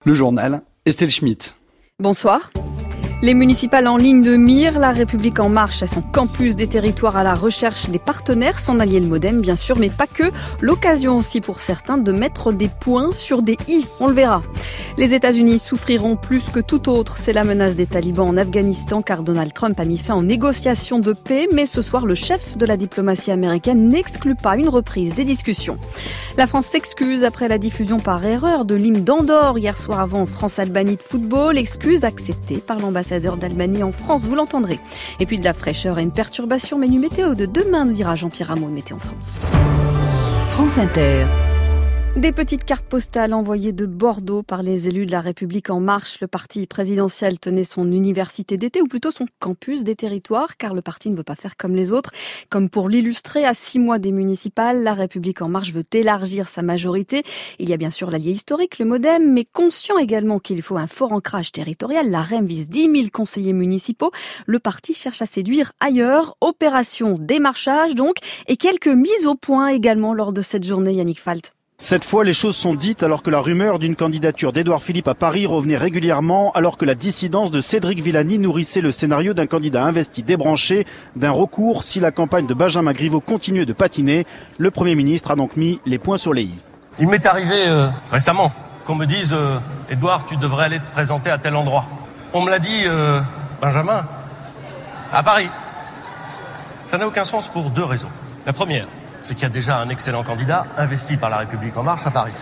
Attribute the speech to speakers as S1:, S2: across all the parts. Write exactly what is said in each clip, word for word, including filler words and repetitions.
S1: Le journal, Estelle Schmitt.
S2: Bonsoir. Les municipales en ligne de mire, La République en marche à son campus des territoires à la recherche des partenaires, son allié le Modem bien sûr, mais pas que. L'occasion aussi pour certains de mettre des points sur des i, on le verra. Les États-Unis souffriront plus que tout autre, c'est la menace des talibans en Afghanistan car Donald Trump a mis fin aux négociations de paix, mais ce soir le chef de la diplomatie américaine n'exclut pas une reprise des discussions. La France s'excuse après la diffusion par erreur de l'hymne d'Andorre hier soir avant France-Albanie de football, excuse acceptée par l'ambassadeur d'Albanie en France, vous l'entendrez. Et puis de la fraîcheur et une perturbation menu météo de demain, nous dira Jean-Pierre Rameau, Météo France.
S3: France Inter.
S2: Des petites cartes postales envoyées de Bordeaux par les élus de La République en marche. Le parti présidentiel tenait son université d'été, ou plutôt son campus des territoires, car le parti ne veut pas faire comme les autres. Comme pour l'illustrer, à six mois des municipales, La République en marche veut élargir sa majorité. Il y a bien sûr l'allié historique, le Modem, mais conscient également qu'il faut un fort ancrage territorial. La R E M vise dix mille conseillers municipaux. Le parti cherche à séduire ailleurs. Opération démarchage donc, et quelques mises au point également lors de cette journée, Yannick Falt.
S4: Cette fois, les choses sont dites alors que la rumeur d'une candidature d'Édouard Philippe à Paris revenait régulièrement, alors que la dissidence de Cédric Villani nourrissait le scénario d'un candidat investi débranché, d'un recours si la campagne de Benjamin Griveaux continuait de patiner. Le Premier ministre a donc mis les points sur les i.
S5: Il m'est arrivé euh, récemment qu'on me dise euh, « Édouard, tu devrais aller te présenter à tel endroit ». On me l'a dit euh, « Benjamin, à Paris ». Ça n'a aucun sens pour deux raisons. La première, c'est qu'il y a déjà un excellent candidat investi par La République en marche à Paris.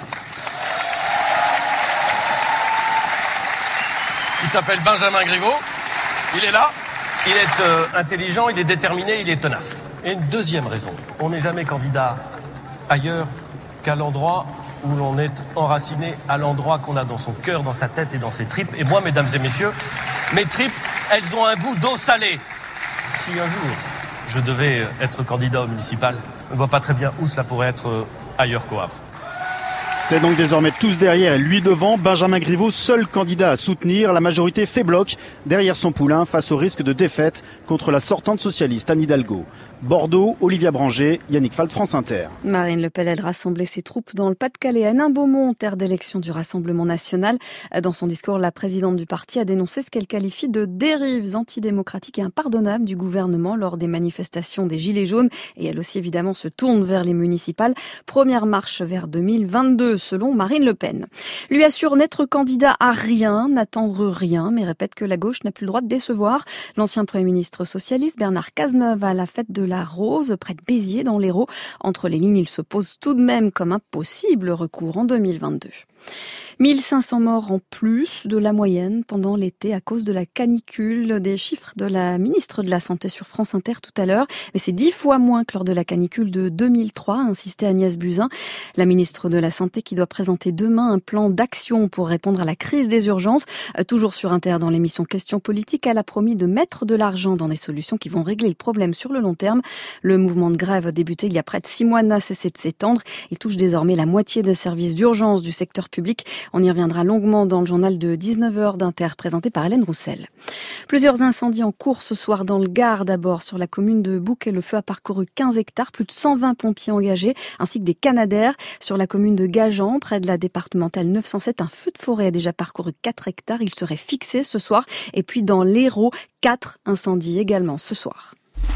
S5: Il s'appelle Benjamin Griveaux, il est là, il est euh, intelligent, il est déterminé, il est tenace. Et une deuxième raison, on n'est jamais candidat ailleurs qu'à l'endroit où l'on est enraciné, à l'endroit qu'on a dans son cœur, dans sa tête et dans ses tripes. Et moi, mesdames et messieurs, mes tripes, elles ont un goût d'eau salée. Si un jour je devais être candidat au municipal, je ne vois pas très bien où cela pourrait être ailleurs qu'au Havre.
S4: C'est donc désormais tous derrière et lui devant. Benjamin Griveaux, seul candidat à soutenir. La majorité fait bloc derrière son poulain face au risque de défaite contre la sortante socialiste Anne Hidalgo. Bordeaux, Olivia Branger, Yannick Falt, France Inter.
S2: Marine Le Pen, elle rassemblait ses troupes dans le Pas-de-Calais, à Nain-Beaumont, terre d'élection du Rassemblement national. Dans son discours, la présidente du parti a dénoncé ce qu'elle qualifie de dérives antidémocratiques et impardonnables du gouvernement lors des manifestations des Gilets jaunes. Et elle aussi, évidemment, se tourne vers les municipales. Première marche vers deux mille vingt-deux, selon Marine Le Pen. Lui assure n'être candidat à rien, n'attendre rien, mais répète que la gauche n'a plus le droit de décevoir. L'ancien Premier ministre socialiste Bernard Cazeneuve à la fête de la Rose, près de Béziers, dans l'Hérault. Entre les lignes, il se pose tout de même comme un possible recours en deux mille vingt-deux. mille cinq cents morts en plus de la moyenne pendant l'été à cause de la canicule. Des chiffres de la ministre de la Santé sur France Inter tout à l'heure. Mais c'est dix fois moins que lors de la canicule de deux mille trois, a insisté Agnès Buzyn. La ministre de la Santé qui doit présenter demain un plan d'action pour répondre à la crise des urgences. Toujours sur Inter dans l'émission Questions politiques, elle a promis de mettre de l'argent dans des solutions qui vont régler le problème sur le long terme. Le mouvement de grève débuté il y a près de six mois n'a cessé de s'étendre. Il touche désormais la moitié des services d'urgence du secteur public. On y reviendra longuement dans le journal de dix-neuf heures d'Inter, présenté par Hélène Roussel. Plusieurs incendies en cours ce soir dans le Gard, d'abord sur la commune de Bouquet. Le feu a parcouru quinze hectares, plus de cent vingt pompiers engagés, ainsi que des canadaires. Sur la commune de Gajan, près de la départementale neuf cent sept, un feu de forêt a déjà parcouru quatre hectares. Il serait fixé ce soir. Et puis dans l'Hérault, quatre incendies également ce soir.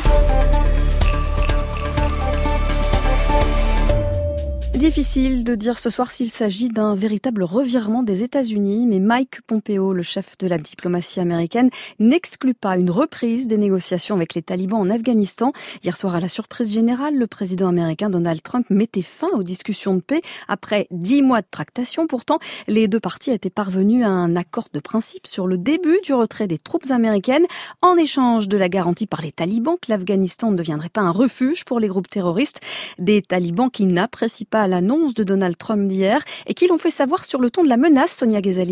S2: Difficile de dire ce soir s'il s'agit d'un véritable revirement des États-Unis, mais Mike Pompeo, le chef de la diplomatie américaine, n'exclut pas une reprise des négociations avec les talibans en Afghanistan. Hier soir, à la surprise générale, le président américain Donald Trump mettait fin aux discussions de paix après dix mois de tractations. Pourtant, les deux parties étaient parvenus à un accord de principe sur le début du retrait des troupes américaines, en échange de la garantie par les talibans que l'Afghanistan ne deviendrait pas un refuge pour les groupes terroristes. Des talibans qui n'apprécient pas l'annonce de Donald Trump d'hier et qui l'ont fait savoir sur le ton de la menace, Sonia Ghazali.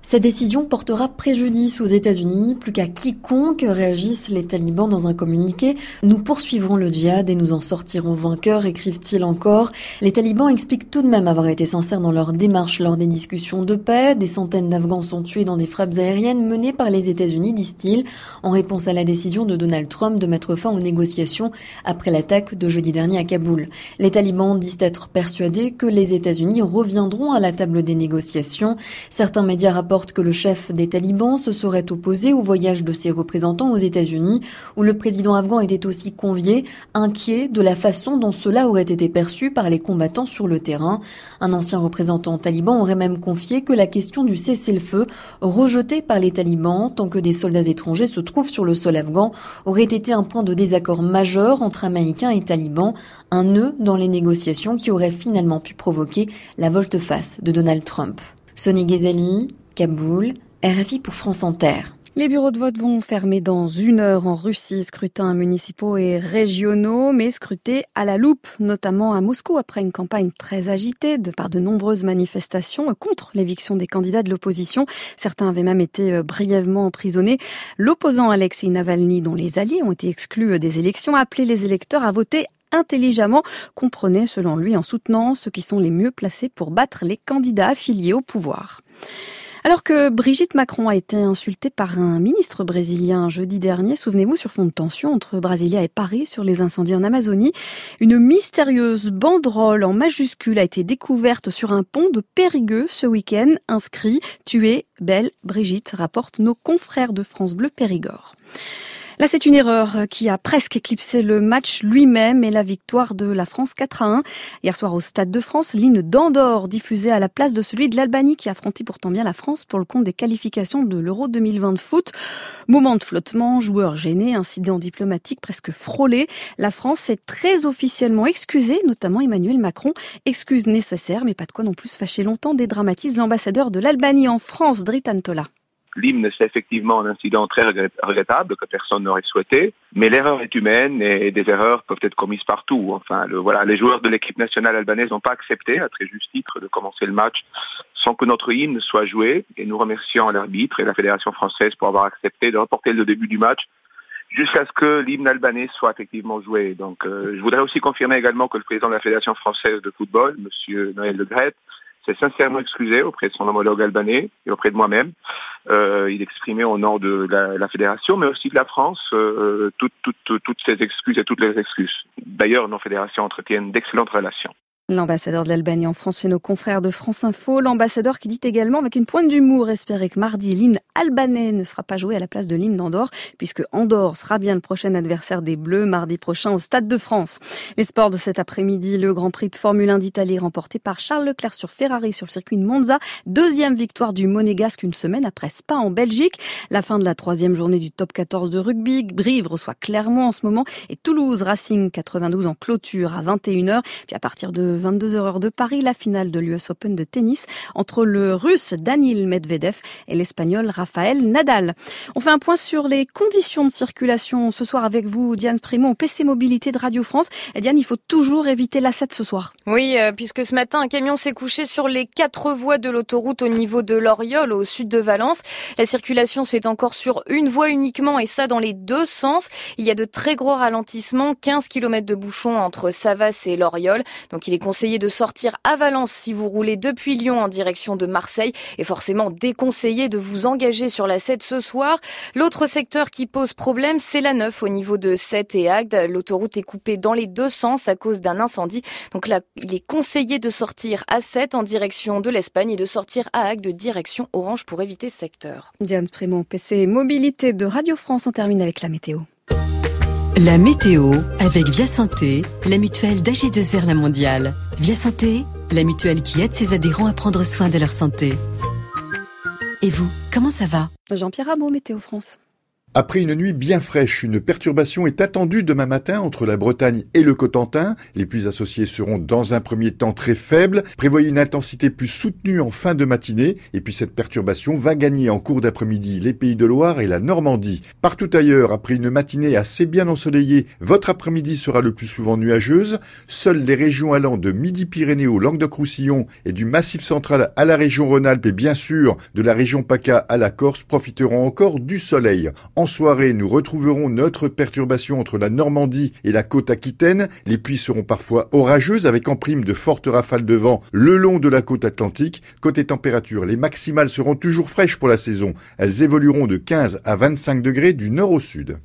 S6: Cette décision portera préjudice aux États-Unis. Plus qu'à quiconque, réagissent les talibans dans un communiqué. Nous poursuivrons le djihad et nous en sortirons vainqueurs, écrivent-ils encore. Les talibans expliquent tout de même avoir été sincères dans leur démarche lors des discussions de paix. Des centaines d'Afghans sont tués dans des frappes aériennes menées par les États-Unis, disent-ils, en réponse à la décision de Donald Trump de mettre fin aux négociations après l'attaque de jeudi dernier à Kaboul. Les talibans disent être persuadés que les États-Unis reviendront à la table des négociations. Certains médias rapportent que le chef des talibans se serait opposé au voyage de ses représentants aux États-Unis, où le président afghan était aussi convié, inquiet de la façon dont cela aurait été perçu par les combattants sur le terrain. Un ancien représentant taliban aurait même confié que la question du cessez-le-feu, rejetée par les talibans tant que des soldats étrangers se trouvent sur le sol afghan, aurait été un point de désaccord majeur entre Américains et talibans, un nœud dans les négociations qui aurait finalement pu provoquer la volte-face de Donald Trump. Sony Ghezali, Kaboul, R F I pour France Inter.
S2: Les bureaux de vote vont fermer dans une heure en Russie, scrutins municipaux et régionaux, mais scrutés à la loupe, notamment à Moscou, après une campagne très agitée de par de nombreuses manifestations contre l'éviction des candidats de l'opposition. Certains avaient même été brièvement emprisonnés. L'opposant Alexei Navalny, dont les alliés ont été exclus des élections, a appelé les électeurs à voter intelligemment, comprenez selon lui en soutenant ceux qui sont les mieux placés pour battre les candidats affiliés au pouvoir. Alors que Brigitte Macron a été insultée par un ministre brésilien jeudi dernier, souvenez-vous, sur fond de tension entre Brasilia et Paris sur les incendies en Amazonie, une mystérieuse banderole en majuscule a été découverte sur un pont de Périgueux ce week-end, inscrit « Tuez, belle Brigitte », rapportent nos confrères de France Bleu Périgord. Là, c'est une erreur qui a presque éclipsé le match lui-même et la victoire de la France quatre à un. Hier soir au Stade de France, l'hymne d'Andorre diffusé à la place de celui de l'Albanie qui affrontait pourtant bien la France pour le compte des qualifications de l'Euro deux mille vingt de foot. Moment de flottement, joueurs gênés, incident diplomatique presque frôlé. La France s'est très officiellement excusée, notamment Emmanuel Macron. Excuse nécessaire, mais pas de quoi non plus se fâcher longtemps, dédramatise l'ambassadeur de l'Albanie en France, Dritan Tola.
S7: L'hymne, c'est effectivement un incident très regrettable que personne n'aurait souhaité, mais l'erreur est humaine et des erreurs peuvent être commises partout. Enfin, le, voilà, les joueurs de l'équipe nationale albanaise n'ont pas accepté, à très juste titre, de commencer le match sans que notre hymne soit joué, et nous remercions l'arbitre et la Fédération française pour avoir accepté de reporter le début du match jusqu'à ce que l'hymne albanais soit effectivement joué. Donc, euh, je voudrais aussi confirmer également que le président de la Fédération française de football, Monsieur Noël Le Graët, s'est sincèrement excusé auprès de son homologue albanais et auprès de moi-même. Euh, il exprimait au nom de la, la fédération, mais aussi de la France, euh, toutes, toutes, toutes ces excuses et toutes les excuses. D'ailleurs, nos fédérations entretiennent d'excellentes relations.
S2: L'ambassadeur de l'Albanie en France, c'est nos confrères de France Info. L'ambassadeur qui dit également avec une pointe d'humour espérer que mardi, l'hymne albanais ne sera pas joué à la place de l'hymne d'Andorre, puisque Andorre sera bien le prochain adversaire des Bleus mardi prochain au Stade de France. Les sports de cet après-midi, le Grand Prix de Formule un d'Italie remporté par Charles Leclerc sur Ferrari sur le circuit de Monza. Deuxième victoire du Monégasque une semaine après Spa en Belgique. La fin de la troisième journée du top quatorze de rugby. Brive reçoit Clermont en ce moment et Toulouse Racing quatre-vingt-douze en clôture à vingt et une heures. Puis à partir de vingt-deux heures heure de Paris, la finale de l'U S Open de tennis entre le Russe Daniil Medvedev et l'Espagnol Rafael Nadal. On fait un point sur les conditions de circulation ce soir avec vous, Diane Primont, P C Mobilité de Radio France. Et Diane, il faut toujours éviter l'A sept ce soir.
S8: Oui, euh, puisque ce matin, un camion s'est couché sur les quatre voies de l'autoroute au niveau de l'Oriol, au sud de Valence. La circulation se fait encore sur une voie uniquement, et ça dans les deux sens. Il y a de très gros ralentissements, quinze kilomètres de bouchons entre Savas et l'Oriol. Donc il est conseillé de sortir à Valence si vous roulez depuis Lyon en direction de Marseille, et forcément déconseillé de vous engager sur la sept ce soir. L'autre secteur qui pose problème, c'est la neuf au niveau de Sète et Agde. L'autoroute est coupée dans les deux sens à cause d'un incendie. Donc là, il est conseillé de sortir à Sète en direction de l'Espagne et de sortir à Agde direction Orange pour éviter ce secteur.
S2: Diane Primont, P C Mobilité de Radio France. On termine avec la météo.
S3: La météo avec Via Santé, la mutuelle d'A G deux R La Mondiale. Via Santé, la mutuelle qui aide ses adhérents à prendre soin de leur santé. Et vous, comment ça va ?
S2: Jean-Pierre Rameau, Météo France.
S9: Après une nuit bien fraîche, une perturbation est attendue demain matin entre la Bretagne et le Cotentin. Les pluies associées seront dans un premier temps très faibles. Prévoyez une intensité plus soutenue en fin de matinée. Et puis cette perturbation va gagner en cours d'après-midi les Pays de Loire et la Normandie. Partout ailleurs, après une matinée assez bien ensoleillée, votre après-midi sera le plus souvent nuageuse. Seules les régions allant de Midi-Pyrénées au Languedoc-Roussillon et du Massif central à la région Rhône-Alpes et bien sûr de la région PACA à la Corse profiteront encore du soleil. En soirée, nous retrouverons notre perturbation entre la Normandie et la côte aquitaine. Les pluies seront parfois orageuses avec en prime de fortes rafales de vent le long de la côte atlantique. Côté température, les maximales seront toujours fraîches pour la saison. Elles évolueront de quinze à vingt-cinq degrés du nord au sud.